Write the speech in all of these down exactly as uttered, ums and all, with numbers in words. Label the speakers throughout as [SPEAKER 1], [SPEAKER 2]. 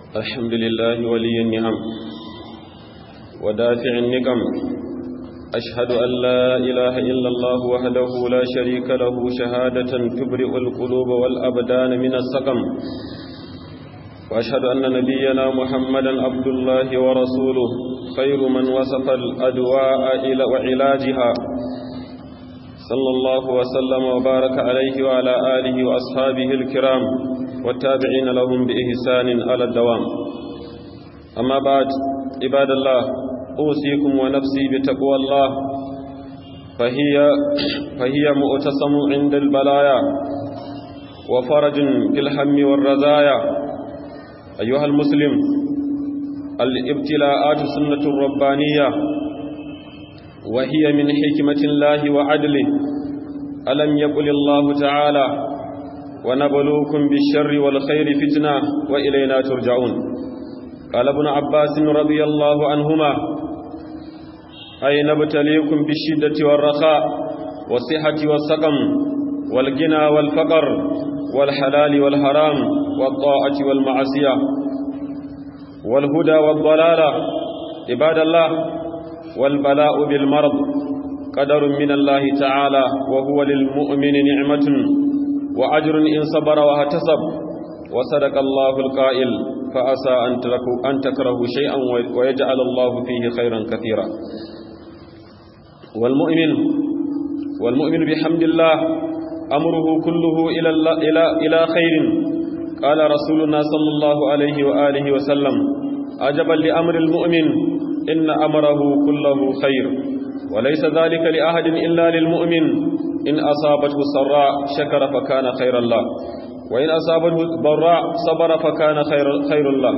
[SPEAKER 1] الحمد لله ولي النعم ودافع النقم. أشهد أن لا إله إلا الله وحده لا شريك له شهادة تبرئ القلوب والأبدان من السقم. وأشهد أن نبينا محمدا عبد الله ورسوله خير من وصف الأدواء وعلاجها، صلى الله وسلم وبارك عليه وعلى آله وأصحابه الكرام والتابعين لهم بإحسان على الدوام. أما بعد، عباد الله، أوصيكم ونفسي بتقوى الله، فهي فهي مؤتصم عند البلايا وفرج في الهم والرزايا. أيها المسلم، الابتلاءات سنة ربانية، وهي من حكمة الله وعدله. ألم يقل الله تعالى: ونبلوكم بالشر والخير فتنة وإلينا ترجعون. قال ابن عباس رضي الله عنهما: أي نبتليكم بالشدة والرخاء والصحة والسقم والغنى والفقر والحلال والحرام والطاعة والمعصية والهدى والضلالة. عباد الله، والبلاء بالمرض قدر من الله تعالى، وهو للمؤمن نعمة وأجر إن صبر واحتسب. وصدق الله القائل: فعسى أن تكرهوا شيئا ويجعل الله فيه خيرا كثيرا. والمؤمن والمؤمن بحمد الله أمره كله إلى إلى إلى خير. قال رسولنا صلى الله عليه وآله وسلم: عجبا لأمر المؤمن، إن أمره كله خير، وليس ذلك لأحد إلا للمؤمن. إن أصابته سراء شكر فكان خيرا له، وإن أصابته ضراء صبر فكان خير, خير له.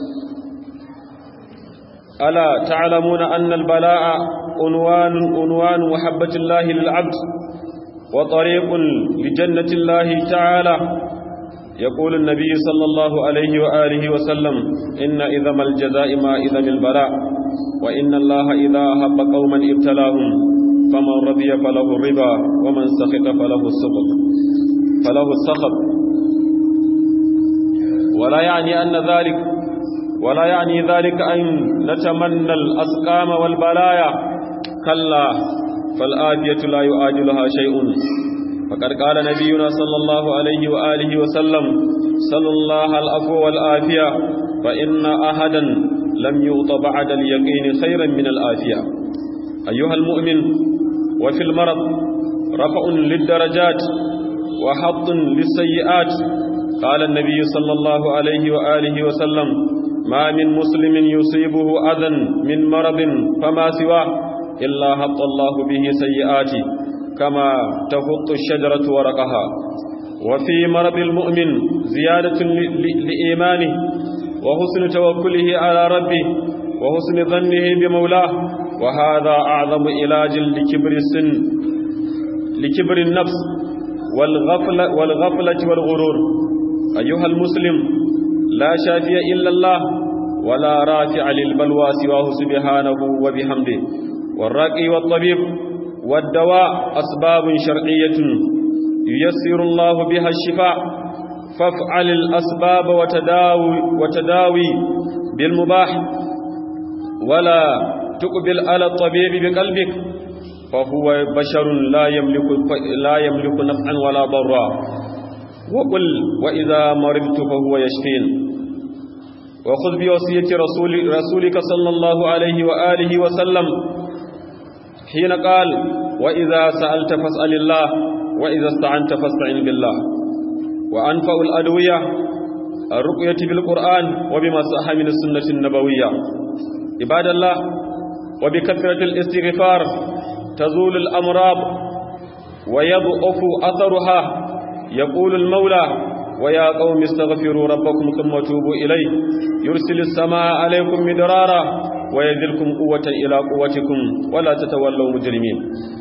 [SPEAKER 1] ألا تعلمون أن البلاء عنوان عنوان محبة الله للعبد وطريق لجنة الله تعالى؟ يقول النبي صلى الله عليه وآله وسلم: إن إذم الجزاء ما إذم البلاء، وإن الله إذا أحب قوما ابتلاهم، فمن رضي فله الرضا، ومن سخط فله السخط فله السخط. ولا يعني أن ذلك ولا يعني ذلك أن نتمنى الأسقام والبلايا، كلا، فالآفية لا يؤاجلها شيء. فقد قال نبينا صلى الله عليه وآله وسلم: صلى الله العفو والآفية، فإن أحدا لم يؤط بعد اليقين خيرا من الآفية. أيها المؤمن، وفي المرض رفع للدرجات وحط للسيئات. قال النبي صلى الله عليه وآله وسلم: ما من مسلم يصيبه أذى من مرض فما سواه إلا حط الله به سيئاته، كما تحط الشجرة ورقها. وفي مرض المؤمن زيادة لإيمانه وحسن توكله على ربه وحسن ظنه بمولاه، وهذا أعظم علاج لكبر السن لكبر النفس والغفلة, والغفلة والغرور. أيها المسلم، لا شافي إلا الله، ولا رافع للبلوى سواه سبحانه وبحمده. والراقي والطبيب والدواء أسباب شرعية ييسر الله بها الشفاء، فافعل الأسباب وتداوي, وتداوي بالمباح، ولا تقبل على الطبيب بقلبك، فهو بشر لا يملك, لا يملك نفعا ولا ضرا. وقل: وإذا مرضت فهو يشفين. وخذ بوصية رسول رسولك صلى الله عليه وآله وسلم حين قال: وإذا سألت فاسأل الله، وإذا استعنت فاستعن بالله. وأنفع الأدوية الرقية بالقرآن وبما صح من السنة النبوية. عباد الله، وبكثرة الاستغفار تزول الأمراض ويضعف أثرها. يقول المولى: ويا قوم استغفروا ربكم ثم توبوا إليه يرسل السماء عليكم مدرارا ويزدكم قوة إلى قوتكم ولا تتولوا مجرمين.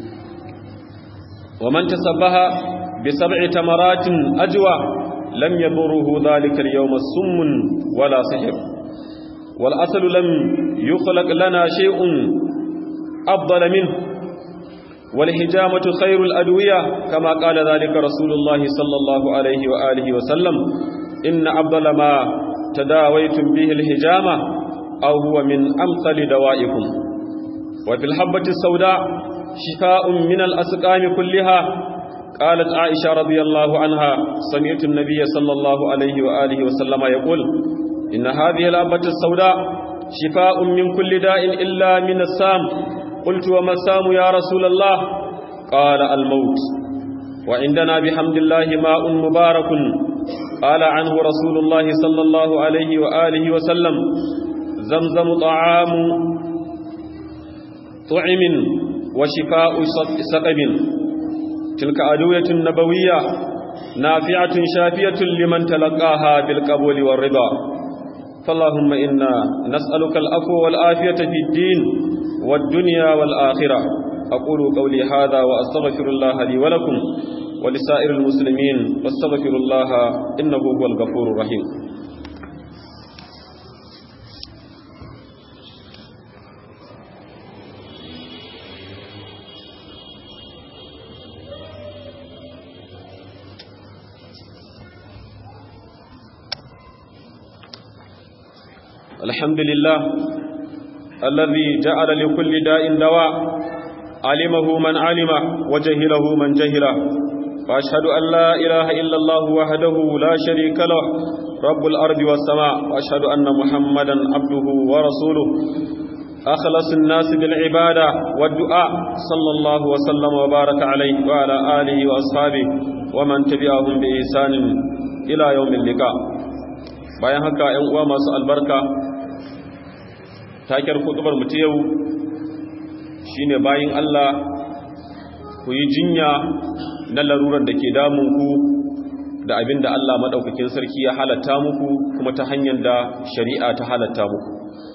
[SPEAKER 1] ومن تسبح بسبع تمرات أجوى لم يضره ذلك اليوم السم ولا سحر. والأصل لم يخلق لنا شيء أفضل منه، والحجامة خير الأدوية، كما قال ذلك رسول الله صلى الله عليه وآله وسلم: إن أفضل ما تداويتم به الحجامة أو هو من أمثل دوائكم. وفي الحبة السوداء شفاء من الأسقام كلها. قالت عائشة رضي الله عنها: سمعت النبي صلى الله عليه وآله وسلم يقول: إن هذه الحبة السوداء شفاء من كل داء إلا من السام. قلت: وما السام يا رسول الله؟ قال: الموت. وعندنا بحمد الله ماء مبارك قال عنه رسول الله صلى الله عليه وآله وسلم: زمزم طعام طعم وشفاء سقم. تلك أدوية نبوية نافعة شافية لمن تلقاها بالقبول والرضا. فاللهم إنا نسألك العفو والعافية في الدين والدنيا والآخرة. أقول قولي هذا وأستغفر الله لي ولكم ولسائر المسلمين، واستغفر الله إنه هو الغفور الرحيم. الحمد لله الذي جعل لكل داء دواء، علمه من علم وجهله من جهله. فأشهد أن لا إله إلا الله وحده لا شريك له رب الأرض والسماء، وأشهد أن محمدا عبده ورسوله أخلص الناس بالعبادة والدعاء، صلى الله وسلم وبارك عليه وعلى آله وأصحابه ومن تبعهم بإحسان إلى يوم اللقاء. bayan haka ‘yan uwa masu albarka, takar kutubar mu ta yau shine bayin Allah ku yi jinya na larurar da ke damun ku da abinda Allah madaukakin sarki ya halatta muku kuma ta hanyar da shari'a ta halatta muku.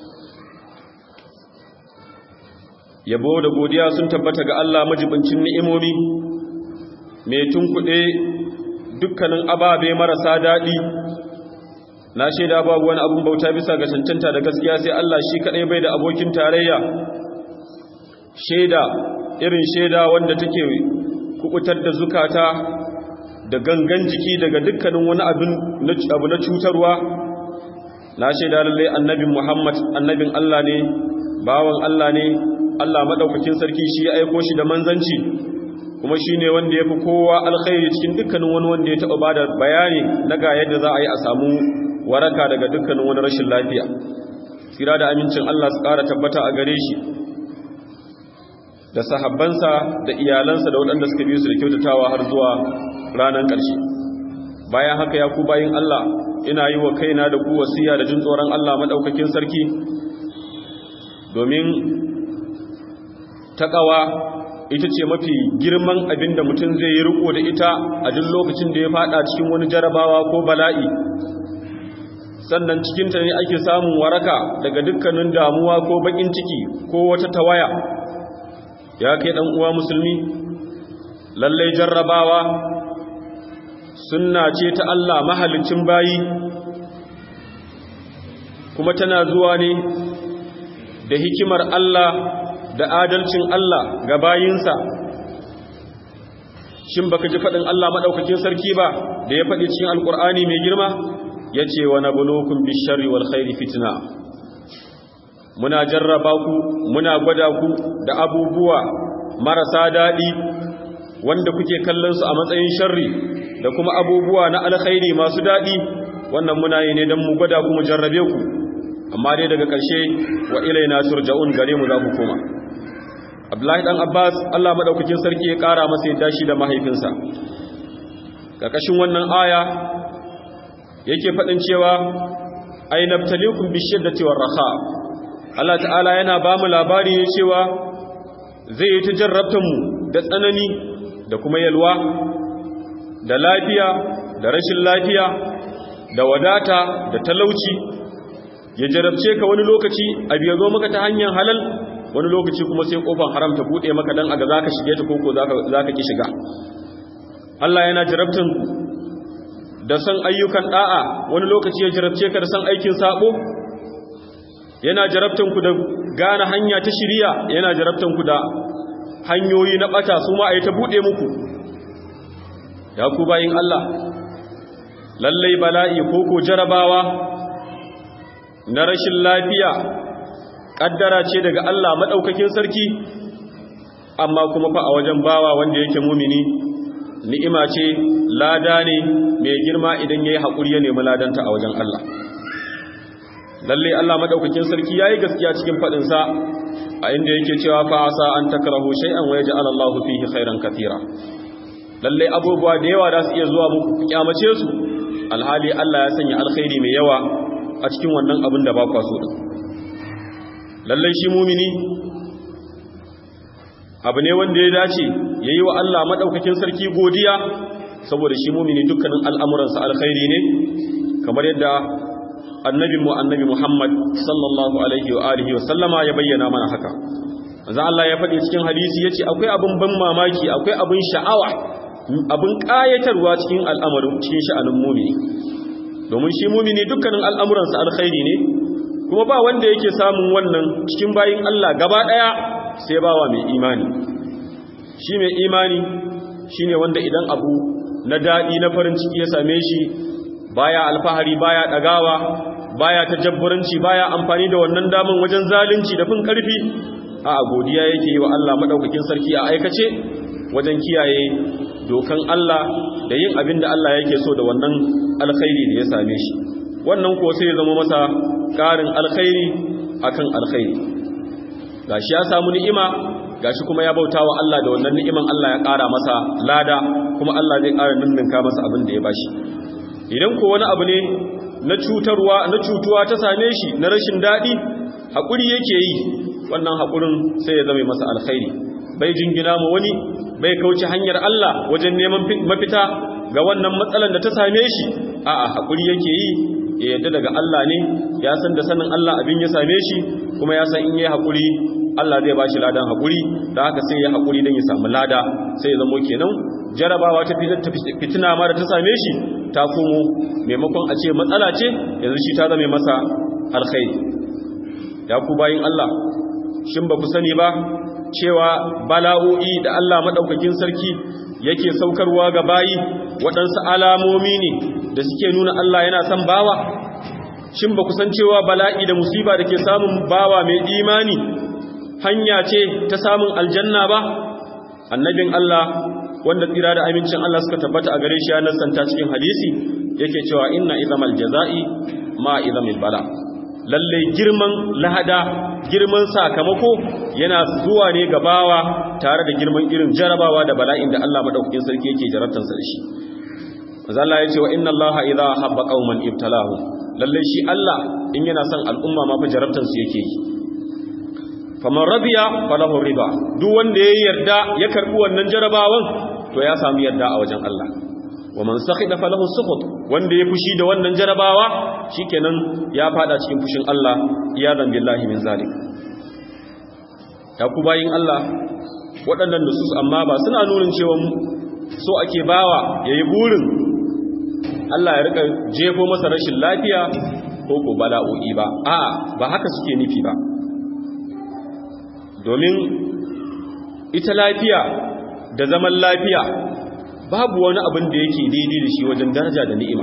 [SPEAKER 1] Yabo da godiya sun tabbata ga Allah majibincin ni'imomi, mai tunkuɗe dukkanin ababe marasa daɗi. Na shaida babu wani abun bauta bisa ga cancanta da gaskiya sai Allah shi kadai bai da abokin tarayya. Shaida irin shaida wanda take kubutar da zukata da gangan jiki daga dukkanin wani abin abu na cutarwa. Na shaida lalle annabin Muhammad annabin Allah ne, bawan Allah ne. Allah madaukakin sarki shi ya aiko shi da manzanci, kuma shine wanda yafi kowa alkhairi cikin dukkanin wani wanda ya taba bada bayani na ga yadda za a yi a samu waraka daga dukkanin wani rashin lafiya. Tsira da amincin Allah su ƙara tabbata a gare shi da sahabbansa da iyalansa da waɗanda suka biyo su da kyautatawa har zuwa ranar ƙarshe. Bayan haka ya ku bayin Allah, ina yi wa kaina da ku wasiya da jin tsoron Allah madaukakin sarki, domin taqwa ita ce mafi girman abin da mutum zai yi riko da ita a duk lokacin da ya fada cikin wani jarabawa ko bala'i. Sannan cikinta ne ake samun waraka daga dukkanin damuwa ko bakin ciki ko wata tawaya. Ya kai dan uwa musulmi, lallai jarrabawa sunna ce ta Allah mahalicin bayi, kuma tana zuwa ne da hikimar Allah da adalcin Allah ga bayinsa. Shin baka ji faɗin Allah madaukakin sarki ba da ya faɗi cikin alkur'ani mai girma? Yace wa nabluukum bish-sharri wal khairi fitna. Muna jarraba ku, muna gwada ku da abubuwa marasa dadi wanda kuke kallon su a matsayin sharri, da kuma abubuwa na alkhairi masu dadi. Wannan muna yi ne dan mu gwada ku, mu jarrabe ku, amma dai daga ƙarshe wa ilaina turja'un, gare mu za ku koma. Abdullahi dan Abbas Allah madaukakin sarki ya kara masa yadda shi da mahaifinsa, karkashin wannan aya yake faɗin cewa ay nabtalikum bishiddati warraha. Allah ta'ala yana ba mu labari ne cewa zai yi ta jarrabtan mu da tsanani da kuma yalwa, da lafiya da rashin lafiya, da wadata da talauci. Ya jarabce ka wani lokaci abu ya zo maka ta hanyar halal, wani lokaci kuma sai kofar haram ta bude maka dan aga zaka shige ta koko zaka zaka ki shiga. Allah yana jarabtan da san ayyukan da'a, wani lokaci ya jarabce ka da san aikin sabo. Yana jarabtan ku da gane hanya ta shiriya, yana jarabtan ku da hanyoyi na bata su ma ayi ta bude muku. Ya ku bayin Allah, lallai bala'i ko ko jarabawa na rashin lafiya kaddara ce daga Allah madaukakin sarki, amma kuma fa a wajen bawa wanda yake mumini ni'ima ce, lada ne mai girma idan yayi hakuri ya nemi ladanta a wajen Allah. Lalle Allah madaukakin sarki yayi gaskiya cikin fadin sa a inda yake cewa fa asa an takrahu shay'an wa yaj'al Allahu fihi khairan katira. Lalle abubuwa da yawa da su iya zuwa muku kyamace su, alhali Allah ya sanya alkhairi mai yawa a cikin wannan abin da ba kwa so din. Lalle shi mumini abu ne wanda ya dace yayi wa Allah madaukakin sarki godiya, saboda shi mumini dukkanin al'amuransa alkhairi ne, kamar yadda annabin mu annabi Muhammad sallallahu alaihi wa alihi wa sallama ya bayyana mana haka. Manzo Allah ya faɗi cikin hadisi yace akwai abin ban mamaki, akwai abin sha'awa, abin kayatarwa cikin al'amarin cikin sha'anin mumini. Domin shi mumini dukkanin al'amuransa alkhairi ne, kuma ba wanda yake samun wannan cikin bayin Allah gaba daya sai bawa mai imani. Shi mai imani shine wanda idan abu na dadi na farin ciki ya same shi baya alfahari, baya dagawa, baya tajabburanci, baya amfani da wannan daman wajen zalunci da fin karfi. A godiya yake yi wa Allah madaukakin sarki a aikace wajen kiyaye dokan Allah da yin abin da Allah yake so da wannan alkhairi da ya same shi. Wannan ko sai ya zama masa karin alkhairi akan alkhairi. Gashi ya samu ni'ima, gashi kuma ya bauta wa Allah da wannan ni'iman, Allah ya kara masa lada, kuma Allah zai kara ninninka masa abin da ya bashi. Idan ko wani abu ne na cutarwa na cutuwa ta same shi na rashin daɗi, haƙuri yake yi, wannan haƙurin sai ya zama masa alkhairi. Bai jingina mu wani, bai kauce hanyar Allah wajen neman mafita ga wannan matsalan da ta same shi. A'a, haƙuri yake yi, ya yadda daga Allah ne, ya san da sanin Allah abin ya same shi, kuma ya san in yi haƙuri Allah zai bashi ladan haƙuri, da haka sai ya haƙuri don ya samu lada. Sai ya zamo kenan jarabawa ta fitina ma da ta same shi ta komo, maimakon a ce matsala ce, yanzu shi ta zame masa alkhairi. Ya ku bayin Allah, shin ba ku sani ba cewa bala'o'i da Allah madaukakin sarki yake saukarwa ga bayi waɗansu alamomi ne da suke nuna Allah yana son bawa? Shin ba ku san cewa bala'i da musiba da ke samun bawa mai imani hanya ce ta samun aljanna ba? Annabin Allah wanda tsira da amincin Allah suka tabbata a gare shi ya nasanta cikin hadisi yake cewa inna izamal jaza'i ma izamil bala. Lalle girman lahada, girman sakamako yana zuwa ne ga bawa tare da girman irin jarabawa da bala'in da Allah madaukakin sarki yake jarabtansa da shi. Manzo Allah ya ce wa inna Allaha idha habba qauman ibtalahu. Lalle shi Allah in yana son al'umma ma fa jarabtansu yake yi. Faman radiya falahu riba. Duk wanda ya yarda ya karbi wannan jarabawan to ya samu yarda a wajen Allah. Wa man sakhida falahu sukhut. Wanda ya fushi da wannan jarabawa shikenan ya fada cikin fushin Allah, iyadan billahi min zalik. Ya ku bayin Allah, waɗannan nusus amma ba suna nunin cewa so ake bawa yayi burin Allah ya rika jefo masa rashin lafiya ko ko bala'o'i ba. A'a, ba haka suke nufi ba. Domin ita lafiya da zaman lafiya babu wani abin da yake daidai da shi wajen daraja da ni'ima.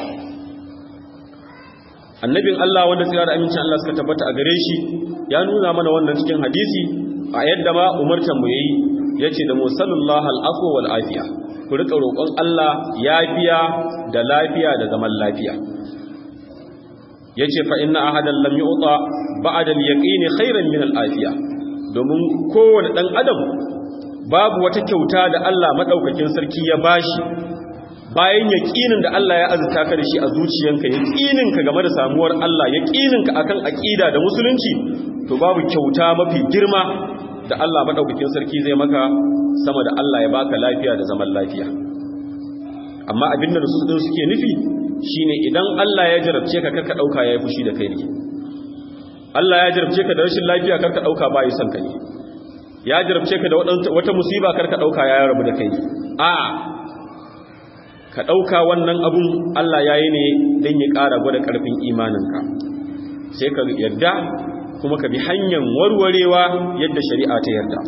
[SPEAKER 1] Annabin Allah wanda tsira da amincin Allah suka tabbata a gare shi ya nuna mana wannan cikin hadisi a yadda ma umartan mu yayi, yace da musallallahu al-afwa wal afiya. Ku rika roƙon Allah yafiya da lafiya da zaman lafiya. Yace fa inna ahadan lam yu'ta ba'da al-yaqini khairan min al-afiya. Domin kowane dan adam babu wata kyauta da Allah madaukakin sarki ya bashi bayan yaqinin da Allah ya azurta ka da shi a zuciyanka, yaqininka game da samuwar Allah, yaqininka akan aqida da musulunci, to babu kyauta mafi girma da Allah madaukakin sarki zai maka sama da Allah ya baka lafiya da zaman lafiya. Amma abin da su din suke nufi shine idan Allah ya jarabce ka karka dauka yayi fushi da kai ne. Allah ya jarabce ka da rashin lafiya karka dauka ba yi son ka ne. Ya jarabce ka da wata musiba karka dauka ya rabu da kai. A'a, ka dauka wannan abun Allah yayi ne dan ya ƙara gwada karfin imaninka. Sai ka yarda kuma ka bi hanyar warwarewa yadda shari'a ta yarda.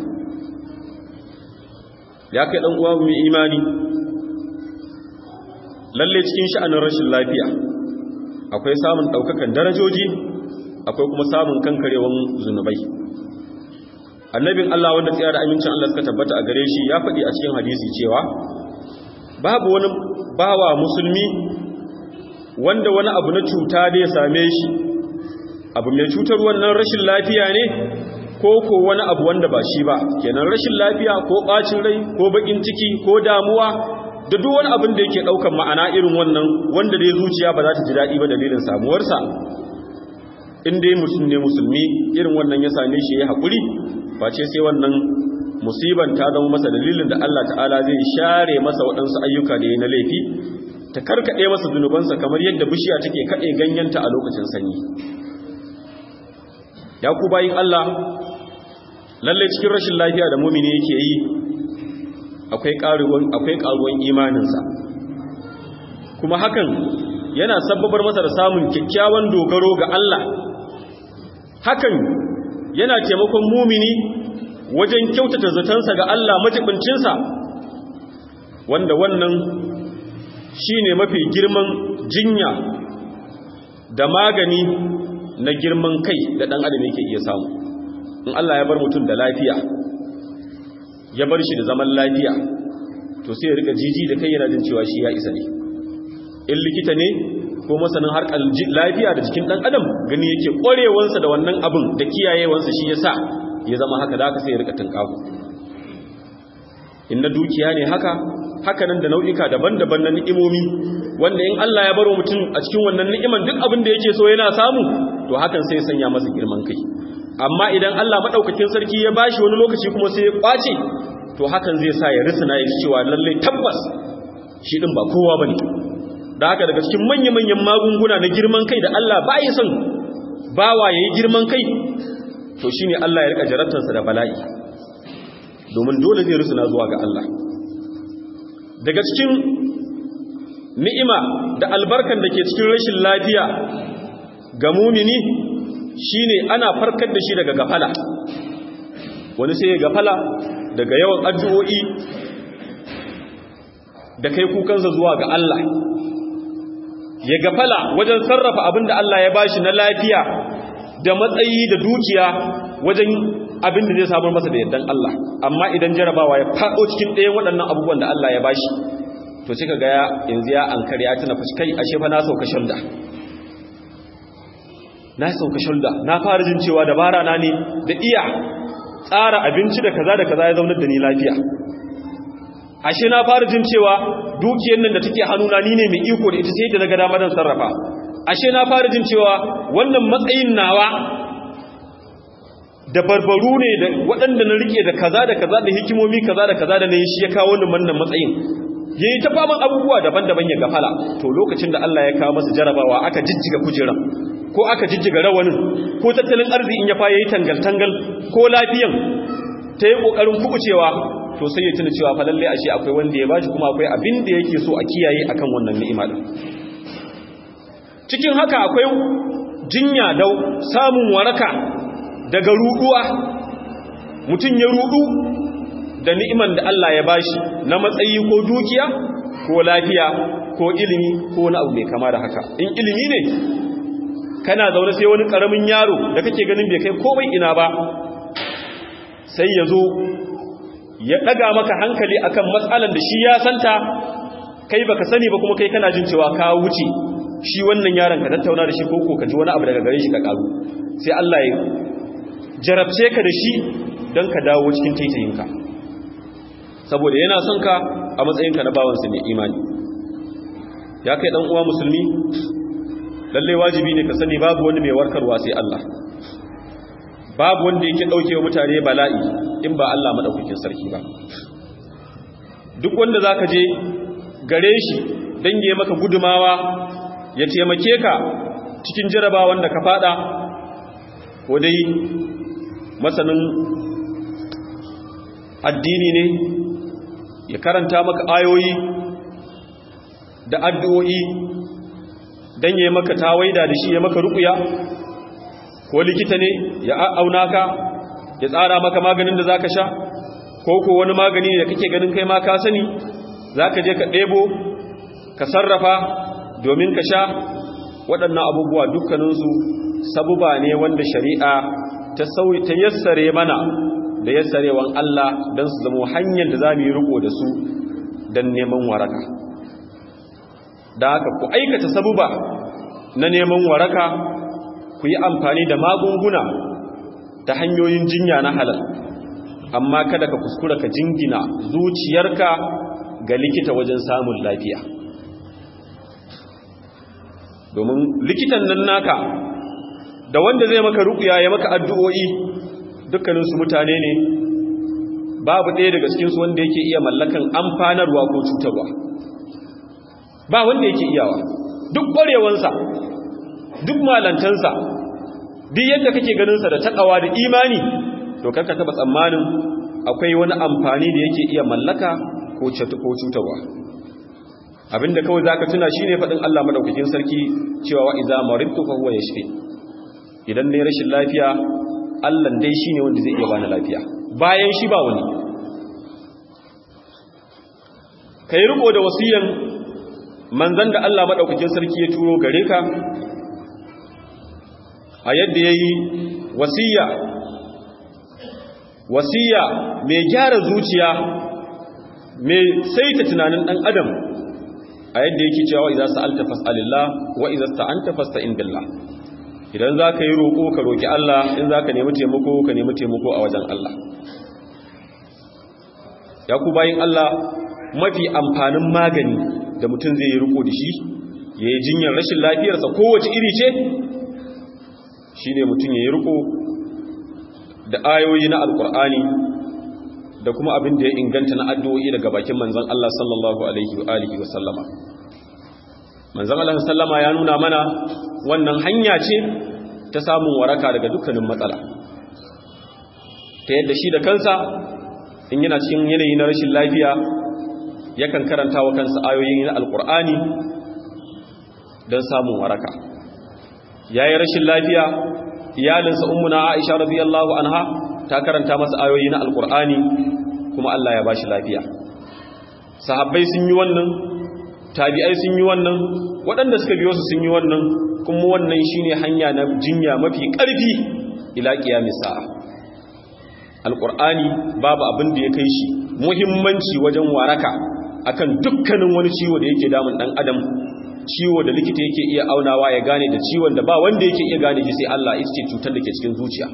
[SPEAKER 1] Ya kai dan uwa mai imani, lalle cikin sha'anin rashin lafiya akwai samun ɗaukakan darajoji, akwai kuma samun kankarewan zunubai. Annabin Allah wanda tsaya da amincin Allah suka tabbata a gare shi ya faɗi a cikin hadisi cewa babu wani bawa musulmi wanda wani abu na cuta da ya same shi, abu mai cutar wannan rashin lafiya ne ko ko wani abu wanda ba shi ba, kenan rashin lafiya ko ɓacin rai ko baƙin ciki ko damuwa da duk wani abin da yake ɗaukan ma'ana irin wannan wanda dai zuciya ba za ta ji daɗi ba dalilin samuwarsa. In dai mutum ne musulmi irin wannan ya same shi ya haƙuri, face sai wannan musiban ta zama masa dalilin da Allah ta'ala zai share masa waɗansu ayyuka da ya na laifi, ta karkaɗe masa zunubansa kamar yadda bishiya take kaɗe ganyenta a lokacin sanyi. Ya ku bayin Allah, lallai cikin rashin lafiya da mumini yake yi akwai ƙaruwan imaninsa, kuma hakan yana sabbabar masa da samun kyakkyawan dogaro ga Allah. Hakan yana taimakon mumini wajen kyautata zatansa ga Allah majibincinsa, wanda wannan shine mafi girman jinya da magani na girman kai da ɗan adam yake iya samu. In Allah ya bar mutum da lafiya, ya bar shi da zaman lafiya, to sai ya rika jiji da kai yana jin cewa shi ya isa ne. In likita ne ko masanin harkar lafiya da jikin ɗan adam, gani yake ƙwarewansa da wannan abin da kiyayewansa shi ya sa ya zama haka, da haka sai ya rika tunƙahu. In na dukiya ne haka, haka nan da nau'ika daban-daban na ni'imomi, wanda in Allah ya baro mutum a cikin wannan ni'iman duk abin da yake so yana samu, to hakan sai ya sanya masa girman kai. Amma idan Allah madaukakin sarki ya bashi wani lokaci kuma sai ya kwace, to hakan zai sa ya risina ya cewa lallai tabbas shi din ba kowa bane. Da haka daga cikin manya-manyan magunguna na girman kai da Allah ba ya son bawa yayi girman kai, to shine Allah ya rika jarabtarsa da bala'i, domin dole zai risina zuwa ga Allah. Daga cikin ni'ima da albarkan da ke cikin rashin lafiya ga mumini shine ana farkar da shi daga gafala. Wani sai ya gafala daga yawan addu'o'i da kai kukansa zuwa ga Allah, ya gafala wajen sarrafa abin da Allah ya bashi na lafiya da matsayi da dukiya wajen abin da zai samar masa da yardan Allah. Amma idan jarabawa ya faɗo cikin ɗayan waɗannan abubuwan da Allah ya bashi, to sai kaga ya yanzu ya ankare ya tuna fushi, kai ashe fa na sauka shulda na sauka shulda na fara jin cewa dabara na ne da iya tsara abinci da kaza da kaza ya zaunar da ni lafiya. Ashe na fara jin cewa dukiyar nan da take hannuna ni ne mai iko da ita, sai da daga dama dan sarrafa. Ashe na fara jin cewa wannan matsayin nawa da barbaru ne da waɗanda na rike da kaza da kaza da hikimomi kaza da kaza da na yi shi ya kawo ni wannan matsayin. Yayi ta faman abubuwa daban-daban ya gafala, to lokacin da Allah ya kawo masa jarabawa aka jijjiga kujeran ko aka jijjiga rawanin ko tattalin arziki in ya fa yayi tangal-tangal ko lafiyan ta yi kokarin kubucewa, to sai ya tuna cewa fa lalle ashe akwai wanda ya bashi kuma akwai abin da yake so a kiyaye akan wannan ni'ima din. Cikin haka akwai jinya da samun waraka daga ruduwa. Mutum ya rudu da ni'iman da Allah ya bashi na matsayi ko dukiya ko lafiya ko ilimi ko wani abu mai kama da haka. In ilimi ne, kana zaune sai wani karamin yaro da kake ganin bai kai komai ina ba sai ya zo ya daga maka hankali akan matsalan da shi ya santa kai baka sani ba, kuma kai kana jin cewa ka wuce shi wannan yaron ka tattauna da shi ko ko ka ji wani abu daga gare shi ka karu, sai Allah ya jarabce ka da shi don ka dawo cikin taitayinka, saboda yana son ka a matsayinka na bawansa mai imani. Ya kai dan uwa musulmi, lalle wajibi ne ka sani babu wani mai warkarwa sai Allah, babu wanda yake dauke wa mutane bala'i in ba Allah madaukakin sarki ba. Duk wanda zaka je gare shi dan ya maka gudumawa ya taimake ka cikin jarabawan da ka fada, ko dai masanin addini ne ya karanta maka ayoyi da addu'o'i dan ya maka tawaida da shi ya maka ruqya, ko likita ne ya auna ka ya tsara maka maganin da zaka sha, ko ko wani magani da kake ganin kai ma ka sani zaka je ka debo ka sarrafa domin ka sha waɗannan abubuwa dukkaninsu sabuba ne wanda shari'a ta sauyi ta yassare mana da yassarewan Allah don su zama hanyar da za mu yi riko da su don neman waraka. Da haka ku aikata sabuba na neman waraka, ku yi amfani da magunguna ta hanyoyin jinya na halal, amma kada ka kuskura ka jingina zuciyarka ga likita wajen samun lafiya. Domin likitan nan naka da wanda zai maka ruƙuya ya maka addu'o'i dukkaninsu mutane ne, babu ɗaya daga cikinsu wanda yake iya mallakan amfanarwa ko cutarwa, ba wanda yake iyawa. Duk ƙwarewansa, duk malantansa, duk yadda kake ganinsa da taƙawa da imani, to karka taɓa tsammanin akwai wani amfani da yake iya mallaka ko cutarwa. Abinda kawai za ka tuna shi ne faɗin Allah maɗaukakin sarki cewa wa iza maridtu fa huwa yashfi. Idan ne rashin lafiya, Allah dai shi ne wanda zai iya bani lafiya, bayan shi ba wani. Ka yi riko da wasiyan manzan da Allah maɗaukakin sarki ya turo gare ka, a yadda ya yi wasiya, wasiya mai gyara zuciya, mai saita tunanin ɗan adam, a yadda yake cewa idan sa'alta fas'alillah wa idan sta'anta fasta'in billah. Idan za ka yi roƙo ka roƙi Allah, in za ka nemi taimako ka nemi taimako a wajen Allah. Ya ku bayin Allah, mafi amfanin magani da mutum zai yi riko da shi ya yi jinyar rashin lafiyarsa kowace iri ce, shi ne mutum ya yi riko da ayoyi na alkur'ani da kuma abin da ya inganta na addu'o'i daga bakin manzan Allah sallallahu alaihi wa alihi wa sallama. Manzan Allah sallama ya nuna mana wannan hanya ce ta samun waraka daga dukkanin matsala, ta yadda shi da kansa in yana cikin yanayi na rashin lafiya yakan karanta wa kansa ayoyin na alkur'ani don samun waraka. Ya yi rashin lafiya, iyalinsa ummuna Aisha radiyallahu anha ta karanta masa ayoyi na alkur'ani kuma Allah ya bashi lafiya. Sahabbai sun yi wannan, tabi'ai sun yi wannan, waɗanda suka biyo su sun yi wannan, kuma wannan shine hanya na jinya mafi ƙarfi ila qiyamis sa'a. Alkur'ani babu abin da ya kai shi muhimmanci wajen waraka akan dukkanin wani ciwo da yake damun dan adam, ciwo da likita yake iya aunawa ya gane da ciwon da ba wanda yake iya gane shi sai Allah, ita ce cutar da ke cikin zuciya.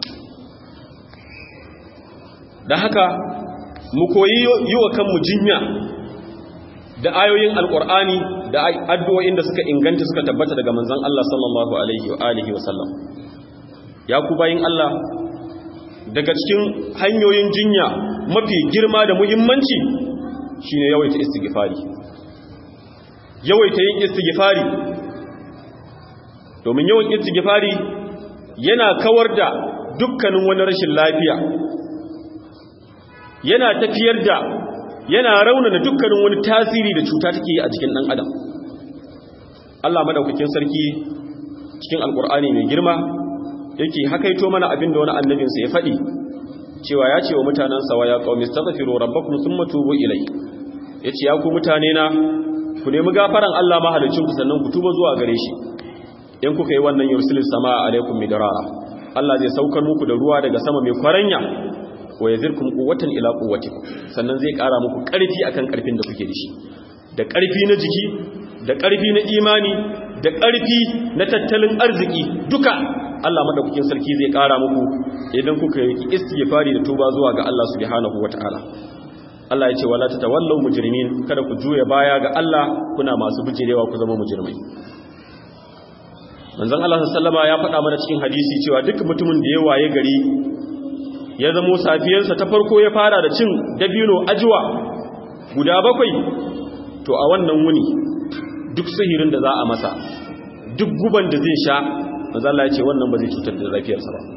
[SPEAKER 1] Dan haka mu koyi yi wa kanmu jinya da ayoyin alkur'ani da addu'o'in da suka inganta suka tabbata daga manzon Allah sallallahu alaihi wa alihi wa sallam. Ya ku bayin Allah, daga cikin hanyoyin jinya mafi girma da muhimmanci shine yawaita istighfari. Yawaita yin istighfari, domin yawan istighfari yana kawar da dukkanin wani rashin lafiya, yana tafiyar da, yana raunana dukkanin wani tasiri da cuta take yi a jikin ɗan adam. Allah madaukakin sarki cikin alkur'ani mai girma yake hakaito mana abin da wani annabinsa ya faɗi, cewa ya ce wa mutanensa wa ya qaumi astaghfiru rabbakum thumma tubu ilai. Yace ya ku mutane na, ku nemi gafaran Allah mahalicin ku sannan ku tuba zuwa gare shi. In kuka yi wannan yursilis samaa alaikum midrara, Allah zai saukar muku da ruwa daga sama mai kwaranya, wa yazirkum quwwatan ila quwwatikum, sannan zai ƙara muku ƙarfi akan ƙarfin da kuke da shi, da ƙarfi na jiki, da ƙarfi na imani, da ƙarfi na tattalin arziki, duka Allah madaukakin sarki zai ƙara muku idan kuka yi istighfari da tuba zuwa ga Allah subhanahu wataala. Allah ya ce wala tatawallaw mujrimin, kada ku juya baya ga Allah kuna masu bijirewa ku zama mujrimai. Manzon Allah sallallahu alaihi wasallam ya faɗa mana cikin hadisi cewa duk mutumin da ya waye gari ya zamo safiyarsa ta farko ya fara da cin dabino ajuwa guda bakwai, to a wannan wuni duk sihirin da za a masa, duk guban da zai sha, manzon Allah ya ce wannan ba zai cutar da lafiyarsa ba.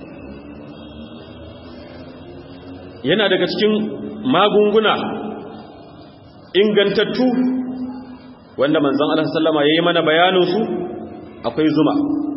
[SPEAKER 1] Yana daga cikin magunguna ingantattu wanda manzon Allah sallama yayi mana bayanin su, akwai zuma,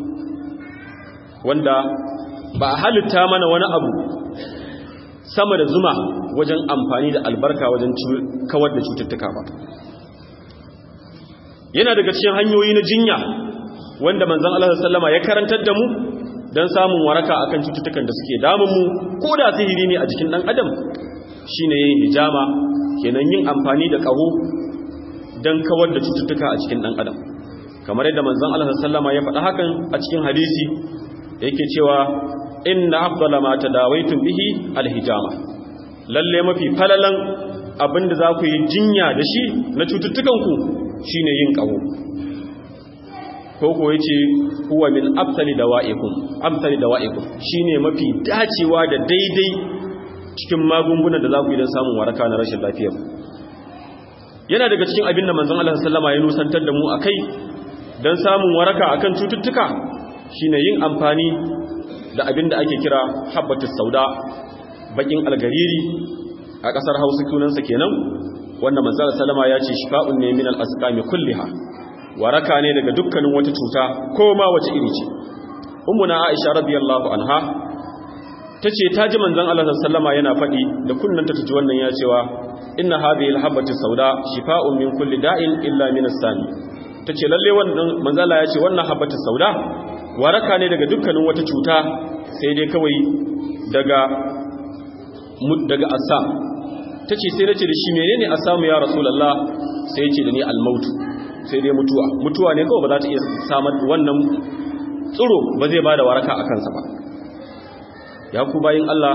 [SPEAKER 1] wanda ba a halitta mana wani abu sama da zuma wajen amfani da albarka wajen kawar da cututtuka ba. Yana daga cikin hanyoyi na jinya wanda manzon Allah sallallahu alaihi wasallama ya karantar da mu dan samun waraka akan cututtukan da suke damun mu ko da sihiri ne a jikin dan adam shine yin hijama, kenan yin amfani da kaho dan kawar da cututtuka a cikin dan adam, kamar yadda manzon Allah sallallahu alaihi wasallama ya faɗa hakan a cikin hadisi yake cewa inna afdala ma tadawaitum bihi alhijama, lalle mafi falalan abinda za ku yi jinya da shi na cututtukan ku shine yin kaho, ko ko yace huwa min afsali dawaikum amsali dawaikum, shine mafi dacewa da daidai cikin magungunan da za ku yi don samun waraka na rashin lafiya. Yana daga cikin abin da manzon Allah sallallahu alaihi wasallam ya nusantar da mu akai don samun waraka akan cututtuka shine yin amfani da abin da ake kira habbatus sauda, bakin algariri a kasar Hausa sunansa kenan, wanda manzon Allah sallallahu alaihi wasallam ya ce shifa'un ne min al-asqami kulliha, waraka ne daga dukkanin wata cuta ko ma wace iri ce. Ummuna Aisha radiyallahu anha tace ta ji manzon Allah sallallahu alaihi wasallam yana faɗi da kunnanta ta ji wannan ya cewa inna hadhihi al-habbatu sauda shifa'un min kulli da'in illa min as-sami, tace lalle wannan manzon Allah ya ce wannan habbatu sauda waraka ne daga dukkanin wata cuta sai dai kawai daga daga asam. tace sai nace da shi menene asamu ya rasulullah, sai ya ce da ni al-maut, sai dai mutuwa mutuwa ne kawai ba za ta iya samar wannan tsiro ba zai bada waraka a kansa ba. Ya ku bayin Allah,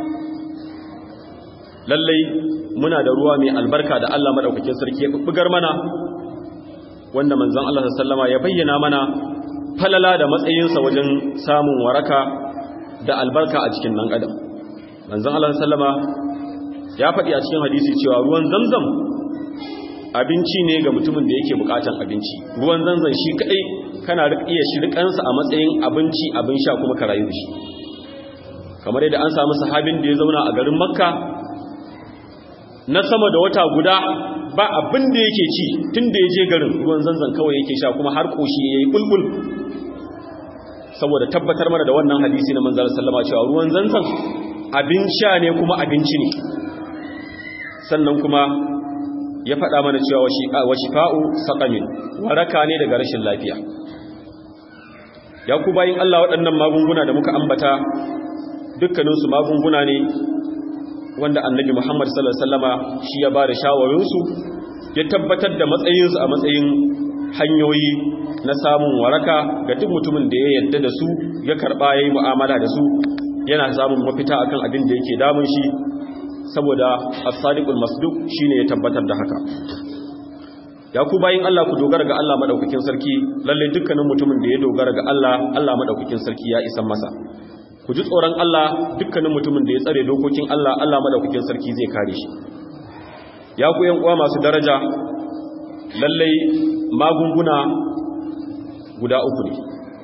[SPEAKER 1] lallai muna da ruwa mai albarka da Allah madaukakin sarki ya bugar mana, wanda manzon Allah sallallahu alaihi wasallam ya bayyana mana falala da matsayinsa wajen samun waraka da albarka a cikin nan adam. Manzon Allah sallallahu alaihi wasallam ya faɗi a cikin hadisi cewa ruwan Zamzam abinci ne ga mutumin da yake bukatan abinci. Ruwan Zamzam shi kadai kana iya shirkansa a matsayin abinci, abin sha kuma ka rayu da shi. Kamar yadda an samu sahabin da ya zauna a garin Makka na sama da wata guda ba abin da yake ci, tun da ya je garin ruwan Zamzam kawai yake sha, kuma har koshi yayi bulbul, saboda tabbatar mana da wannan hadisi na manzon sallama cewa ruwan Zamzam abin sha ne kuma abinci ne. Sannan kuma ya faɗa mana cewa wa shifa'u saqamin, waraka ne daga rashin lafiya. Ya ku bayin Allah, waɗannan magunguna da muka ambata dukkaninsu magunguna ne wanda annabi Muhammad sallallahu alaihi wasallama shi ya bada shawarinsu, ya tabbatar da matsayinsu a matsayin hanyoyi na samun waraka ga duk mutumin da ya yarda da su, ya karba yayi mu'amala da su, yana samun mafita akan abin da yake damun shi, saboda as-sadiqul masduq shine ya tabbatar da haka. Ya ku bayin Allah, ku dogara ga Allah madaukakin sarki, lalle dukkanin mutumin da ya dogara ga Allah, Allah madaukakin sarki ya isan masa. Ku ji tsoron Allah, dukkanin mutumin da ya tsare dokokin Allah, Allah madaukakin sarki zai kare shi. Ya ku yan uwa masu daraja, lallai magunguna guda uku ne.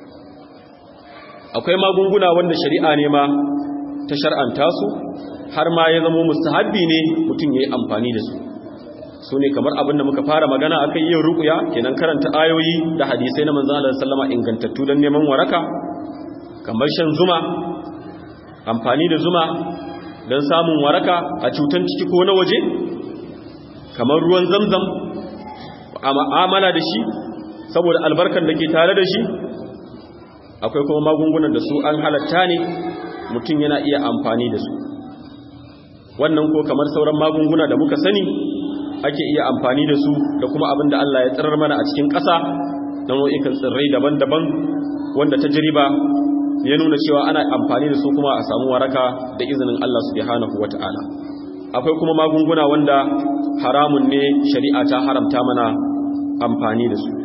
[SPEAKER 1] Akwai magunguna wanda shari'a ne ma ta shar'anta su, har ma ya zama mustahabbi ne mutum yayi amfani da su. Su ne kamar abin da muka fara magana akan yin ruqya, kenan karanta ayoyi da hadisai na manzon Allah sallallahu alaihi wasallam ingantattu don neman waraka, kamar shan zuma, amfani da zuma don samun waraka a cutan ciki ko na waje, kamar ruwan Zamzam a ma'amala da shi saboda albarkar da ke tare da shi. Akwai kuma magungunan da su an halatta ne mutum yana iya amfani da su. Wannan ko kamar sauran magunguna da muka sani ake iya amfani da su, da kuma abin da Allah ya tsirar mana a cikin ƙasa na nau'ikan tsirrai daban-daban wanda tajriba ya nuna cewa ana amfani da su kuma a samu waraka da izinin Allah subhanahu wata'ala. Akwai kuma magunguna wanda haramun ne, shari'a ta haramta mana amfani da su.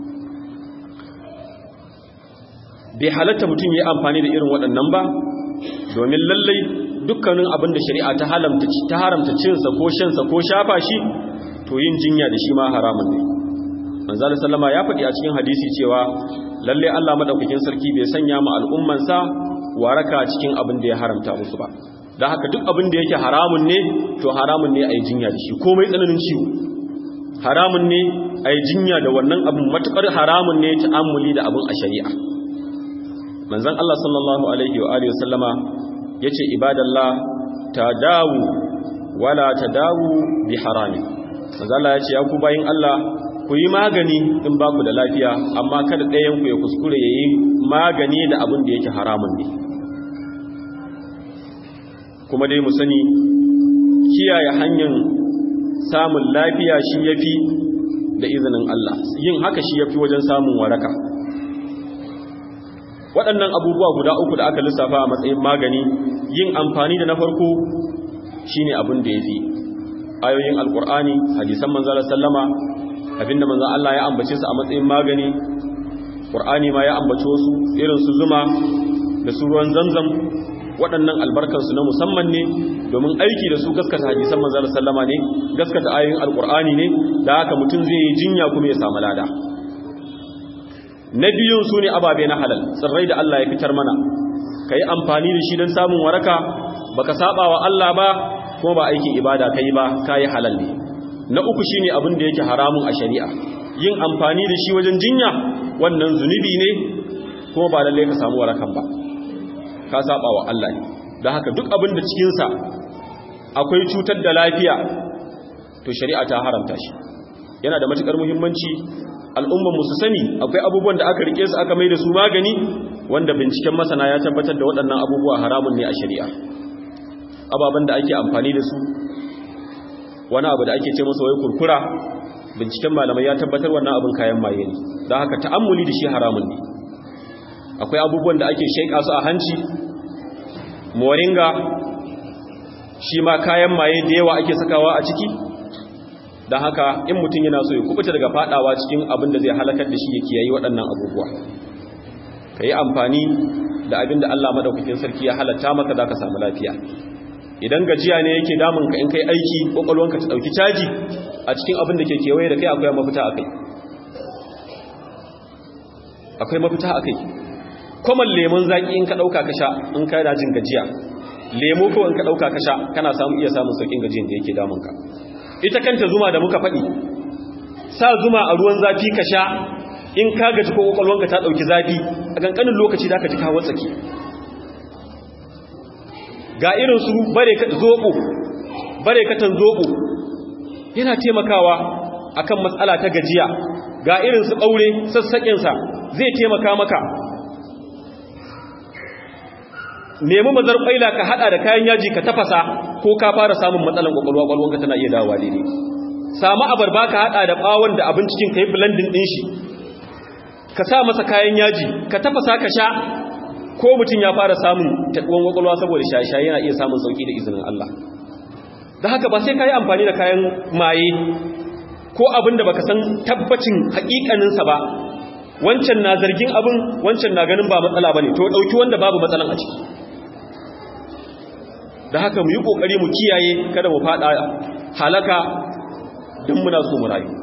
[SPEAKER 1] Bai halatta mutum ya amfani da irin waɗannan ba, domin lallai dukkanin abin da shari'a ta haramta ta haramta cinsa ko shansa ko shafa shi, to yin jinya da shi ma haramun ne. Manzo Allah sallama ya faɗi a cikin hadisi cewa lalle Allah madaukakin sarki bai sanya mu al'ummansa waraka cikin abin da ya haramta musu ba. Dan haka duk abin da yake haramun ne, to haramun ne a yi jinya da shi, komai tsananin ciwo haramun ne a yi jinya da wannan abin, matukar haramun ne ta'ammuli da abin a shari'a. Manzon Allah sallallahu alaihi wa alihi wasallama yace ibadallah tadawu wala tadawu bi harami. Manzon Allah yace ya ku bayin Allah, ku ku yi magani in ba ku da lafiya, amma kada ɗayanku ya kuskure ya yi magani da abin da yake haramun ne. Kuma dai mu sani kiyaye hanyar samun lafiya shi ya fi da izinin Allah, yin haka shi ya fi wajen samun waraka. Waɗannan abubuwa guda uku da aka lissafa a matsayin magani, yin amfani da na farko shi ne abin da ya fi. Ayoyin Alƙur'ani, hadisan manzala sallama, abinda manzan Allah ya ambace su a matsayin magani, Ƙur'ani ma ya ambace wasu irin su zuma da su ruwan zamzam, waɗannan albarkansu na musamman ne, domin aiki da su gaskata hadisan manzala sallama ne, gaskata ayoyin Alƙur'ani ne, da haka mutum zai yi jinya kuma ya samu lada. Na biyun su ne ababe na halal, tsirrai da Allah ya fitar mana, ka yi amfani da shi don samun waraka, baka saba wa Allah ba, kuma ba aikin ibada ka yi ba, ka yi halal ne. Na uku shi ne abin da yake haramun a shari'a, yin amfani da shi wajen jinya, wannan zunubi ne, kuma ba lallai ka samu warakan ba, ka saba wa Allah ne. Don haka duk abin da cikinsa akwai cutar da lafiya, to shari'a ta haramta shi. Yana da matuƙar muhimmanci al'ummar mu su sani akwai abubuwan da aka rike su aka mai da su magani, wanda binciken masana ya tabbatar da waɗannan abubuwa haramun ne a shari'a. Ababen da ake amfani da su, wani abu da ake ce masa wai kurkura, binciken malamai ya tabbatar wannan abin kayan maye ne, don haka ta'ammuli da shi haramun ne. Akwai abubuwan da ake shaika su a hanci, moringa shi ma kayan maye da yawa ake sakawa a ciki, don haka in mutum yana so ya kubuta daga fadawa cikin abin da zai halakar da shi ya kiyayi waɗannan abubuwa. Ka yi amfani da abin da Allah madaukakin sarki ya halatta maka, za ka samu lafiya. Idan gajiya ne yake damunka, in kai aiki kwakwalwanka ta ɗauki caji a cikin abin da ke kewaye da kai, akwai mafita a kai, akwai mafita a kai. Kwaman lemon zaƙi in ka ɗauka ka sha, in ka yana jin gajiya, lemo ko in ka ɗauka ka sha, kana samu iya samun sauƙin gajiyan da yake damunka. Ita kanta zuma da muka faɗi, sa zuma a ruwan zafi ka sha, in ka gaji ko kwakwalwanka ta ɗauki zafi, a ƙanƙanin lokaci da ka ji kawo tsaki. Ga irin su bare ka zoɓo, bare ka tan zoɓo yana taimakawa akan matsala ta gajiya. Ga irin su ɓaure, sassaƙinsa zai taimaka maka. Nemi mazar ƙwaila ka haɗa da kayan yaji ka tafasa, ko ka fara samun matsalan ƙwaƙwalwa, ƙwaƙwalwanka tana iya dawowa daidai. Samu abarba ka haɗa da ɓawon da abin cikin ka yi blending ɗin shi, ka sa masa kayan yaji ka tafasa ka sha, ko mutum ya fara samun taɓuwan ƙwaƙwalwa saboda shaye-shaye yana iya samun sauƙi da izinin Allah. Da haka ba sai ka yi amfani da kayan maye ko abin da baka san tabbacin haƙiƙaninsa ba, wancan na zargin abin, wancan na ganin ba matsala ba ne, to ɗauki wanda babu matsalan a ciki. Da haka mu yi ƙoƙari mu kiyaye kada mu faɗa halaka don muna so mu rayu.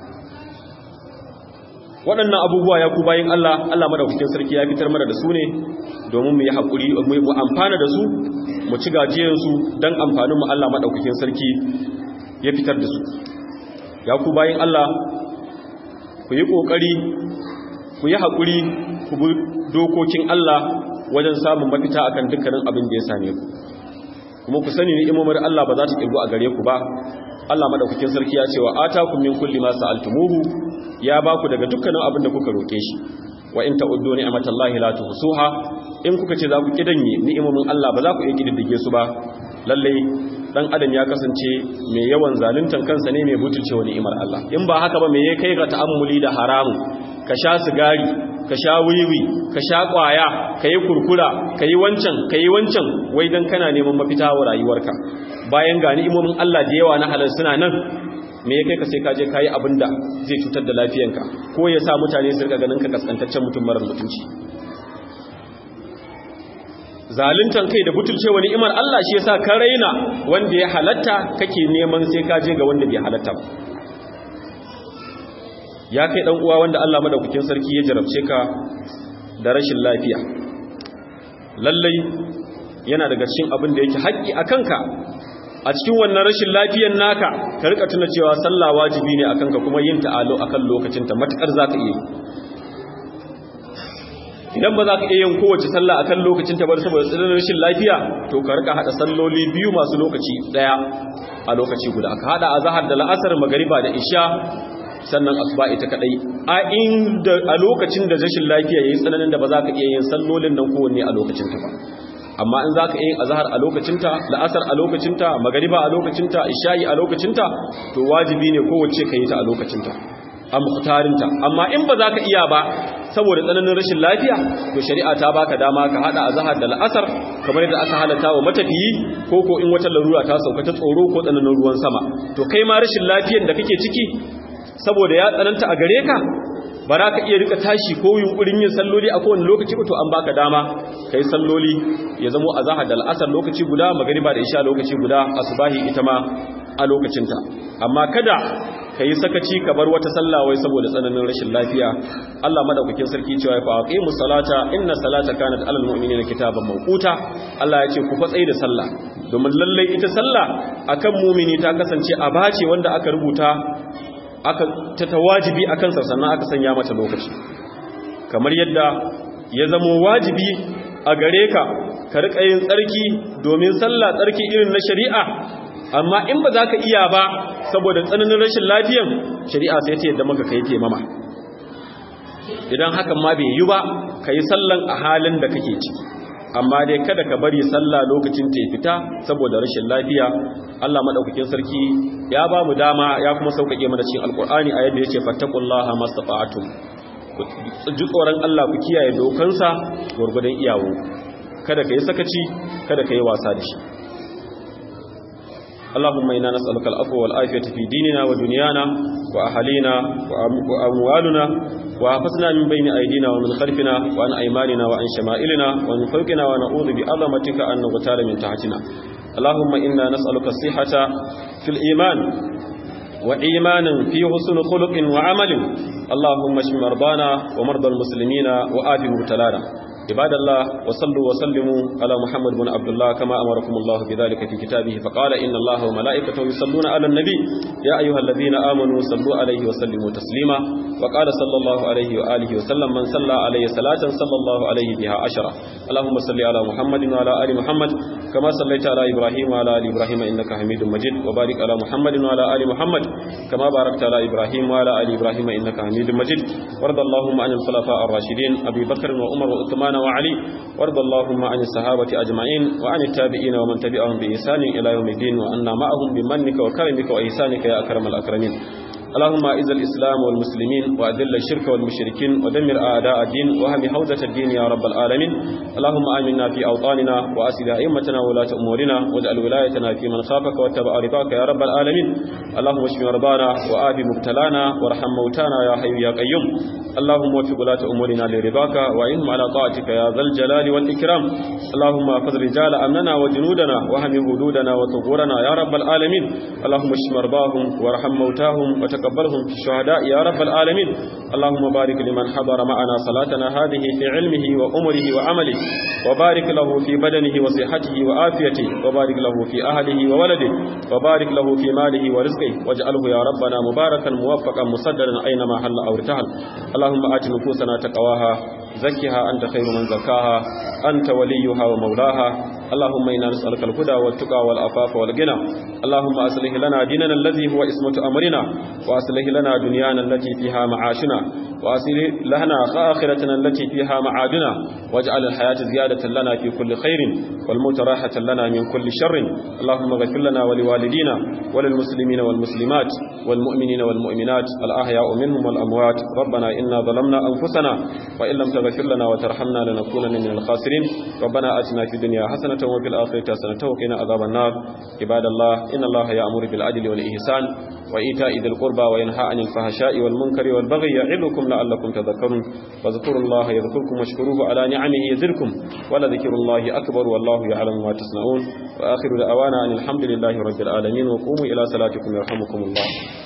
[SPEAKER 1] Waɗannan abubuwa ya ku bayin Allah, Allah madaukakin sarki ya fitar mana da su ne domin mu yi haƙuri, mu amfana da su, mu ci gajiyarsu don amfanin mu. Allah madaukakin sarki ya fitar da su. Ya ku bayin Allah, ku yi ƙoƙari, ku yi haƙuri, ku bi dokokin Allah wajen samun mafita akan dukkanin abin da ya same ku. Kuma ku sani ni'imomin Allah ba za ta kirgu a gare ku ba. Allah madaukakin sarki ya ce wa atakum min kulli ma sa'altumuhu, ya ba ku daga dukkanin abin da kuka roke shi. Wa in ta'uddu ni'matallahi la tuhsuha, in kuka ce za ku kidanye ni'imomin Allah ba za ku iya kididdige su ba. Lalle dan adam ya kasance mai yawan zaluntan kansa ne, mai butulce wa ni'imar Allah. In ba haka ba me ya kai ga ta'ammuli da haramu, ka sha sigari, ka sha wiwi, ka sha kwaya, ka yi kurkura, ka yi wancan, ka yi wancan, wai dan kana neman mafita wa rayuwarka. Bayan ga ni'imomin Allah da yawa na halal suna nan, me ya kai ka sai ka je kayi abinda zai cutar da lafiyanka, ko ya sa mutane su riga ganin ka kaskantaccen mutum marar mutunci. Zaluntan kai da butulcewa ni'imar Allah shi yasa ka raina wanda ya halatta, kake neman sai ka je ga wanda bai halatta ba. Ya kai dan uwa wanda Allah madaukakin sarki ya jarabce ka da rashin lafiya, lallai yana daga cikin abin da yake haƙƙi a kanka a cikin wannan rashin lafiyar naka, ka rika tuna cewa sallah wajibi ne akan ka, kuma yin ta akan lokacin ta matakar zaka iya. Idan ba za ka iya yin kowace sallah akan lokacin ta ba saboda tsananin rashin lafiya, to ka rika hada salloli biyu masu lokaci daya a lokaci guda. Ka hada azhar da la'asar, magriba da isha sannan asuba ita kadai a inda a lokacin da rashin lafiya yayi tsananin da ba za ka iya yin sallolin nan kowanne a lokacin ta ba amma in za ka yi azhar a lokacinta la'asar a lokacinta magariba a lokacinta isha'i a lokacinta to wajibi ne kowace ka yi ta a lokacinta a mukhtarinta amma in ba za ka iya ba saboda tsananin rashin lafiya to shari'a ta baka dama ka hada azhar da la'asar kamar yadda aka halata wa matafiyi ko ko in wata larura ta sauka ta tsoro ko tsananin ruwan sama to kai ma rashin lafiyar da kake ciki saboda ya tsananta a gare ka ba za ka iya rika tashi ko yunkurin yin salloli a kowane lokaci ba to an baka dama kai salloli ya zamo azhar da al'asar lokaci guda magariba da isha lokaci guda asubahi ita ma a lokacinta amma kada kai sakaci ka bar wata sallah wai saboda tsananin rashin lafiya Allah madaukakin sarki cewa fa aqimus salata inna salata kanat alal mu'minina kitaban mawquta Allah ya ce ku fatsai da sallah domin lalle ita sallah akan mu'mini ta kasance a bace wanda aka rubuta aka ta tawajibi akan sa sannan aka sanya mata lokaci kamar yadda ya zamo wajibi a gare ka ka rika yin tsarki domin sallah tsarki irin na shari'a amma in ba za ka iya ba saboda tsananin rashin lafiyan shari'a sai ta yadda maka kai taimama idan hakan ma bai yi ba ka yi sallan a halin da kake ciki amma dai kada ka bari sallah lokacin ta fita saboda rashin lafiya Allah madaukakin sarki ya ba mu dama ya kuma sauƙaƙe mana cikin alkur'ani a yadda yace fattaqullaha mastata'tum ku ji tsoron Allah ku kiyaye dokansa gurgurdan iyawo kada ka yi sakaci kada ka yi wasa da shi اللهم إنا نسألك العفو والعافية في ديننا ودنيانا وأهلينا وأموالنا وحفظنا من بين أيدينا ومن خلفنا وعن أيماننا وعن شمائلنا ومن فوقنا ونعوذ بعظمتك أن نغتال من تحتنا اللهم إنا نسألك الصحة في الإيمان وإيمانا في حسن خلق وعمل اللهم اشف مرضانا ومرضى المسلمين وآت مبتلانا عباد الله وصلوا وسلموا على محمد بن عبد الله كما أمركم الله بذلك في كتابه فقال إن الله وملائكته يصلون على النبي يا أيها الذين آمنوا صلوا عليه وسلموا تسليما وقال صلى الله عليه وآله وسلم من صلى عليه صلاة صلى الله عليه بها عشرة اللهم صل على محمد وعلى آل محمد كما صليت على إبراهيم وعلى آل إبراهيم إنك حميد مجيد وبارك على محمد وعلى آل محمد كما باركت على إبراهيم وعلى آل إبراهيم إنك حميد مجيد وارض اللهم عن الخلفاء الراشدين أبي بكر وعمر وعثمان وعلي وارض اللهم عن الصحابة أجمعين وعن التابعين ومن تبعهم بإحسان إلى يوم الدين وأنا معهم بمنك وكرمك وإحسانك يا أكرم الأكرمين اللهم أعز الإسلام والمسلمين وأذل الشرك والمشركين ودمر أعداء الدين وهم حوزة الدين يا رب العالمين اللهم آمنا في أوطاننا وأسد أئمتنا وولاة أمورنا واجعل ولايتنا في من خافك واتبع رضاك يا رب العالمين اللهم اشف مرضانا وآت مبتلانا وارحم موتانا يا حي يا قيوم اللهم وفق ولاة أمورنا لرضاك وإنهم على طاعتك يا ذا الجلال والإكرام اللهم احفظ رجال أمننا وجنودنا وهم حدودنا وثغورنا يا رب العالمين اللهم اشف مرضاهم وارحم موتاهم وتقبلهم في الشهداء يا رب العالمين اللهم بارك لمن حضر معنا صلاتنا هذه في علمه وأمره وعمله وبارك له في بدنه وصحته وآفيته وبارك له في أهله وولده وبارك له في ماله ورزقه واجعله يا ربنا مباركا موفقا مسددا أينما حل أو ارتحل اللهم آت نفوسنا تقواها زكها أنت خير من زكاها أنت وليها ومولاها اللهم إنا نسألك الهدى والتقى والعفاف والغنى اللهم أصلح لنا ديننا الذي هو اسمة أمرنا وأصلح لنا دنيانا التي فيها معاشنا وأصلح لنا آخرتنا التي فيها معادنا واجعل الحياة زيادة لنا في كل خير والموت راحة لنا من كل شر اللهم اغفر لنا ولوالدينا وللمسلمين والمسلمات والمؤمنين والمؤمنات الأحياء منهم والأموات ربنا إنا ظلمنا أنفسنا وإن لم تغفر لنا وترحمنا لنكونن من الخاسرين ربنا آتنا في الدنيا حسنة وفي الآخرة حسنة وقنا عذاب النار عباد الله إن الله يأمر بالعدل والإحسان وإيتاء ذي القربى وينهى عن الفحشاء والمنكر والبغي يعظكم لعلكم تذكرون واذكروا الله يذكركم واشكروه على نعمه يزدكم ولذكر الله أكبر والله يعلم ما تصنعون وآخر دعوانا أن الحمد لله رب العالمين وقوموا إلى صلاتكم يرحمكم الله.